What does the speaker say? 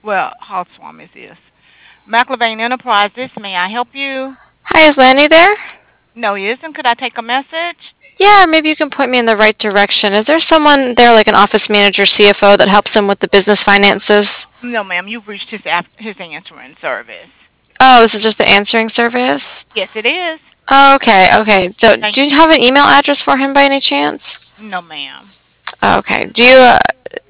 Well, Hawksworm is this. McLevain Enterprises, may I help you? Hi, is Lanny there? No, he isn't. Could I take a message? Yeah, maybe you can point me in the right direction. Is there someone there, like an office manager, CFO, that helps him with the business finances? No, ma'am. You've reached his answering service. Oh, this is just the answering service? Yes, it is. Oh, okay, okay. So, Thank. do you have an email address for him by any chance? No, ma'am. Okay. Do you?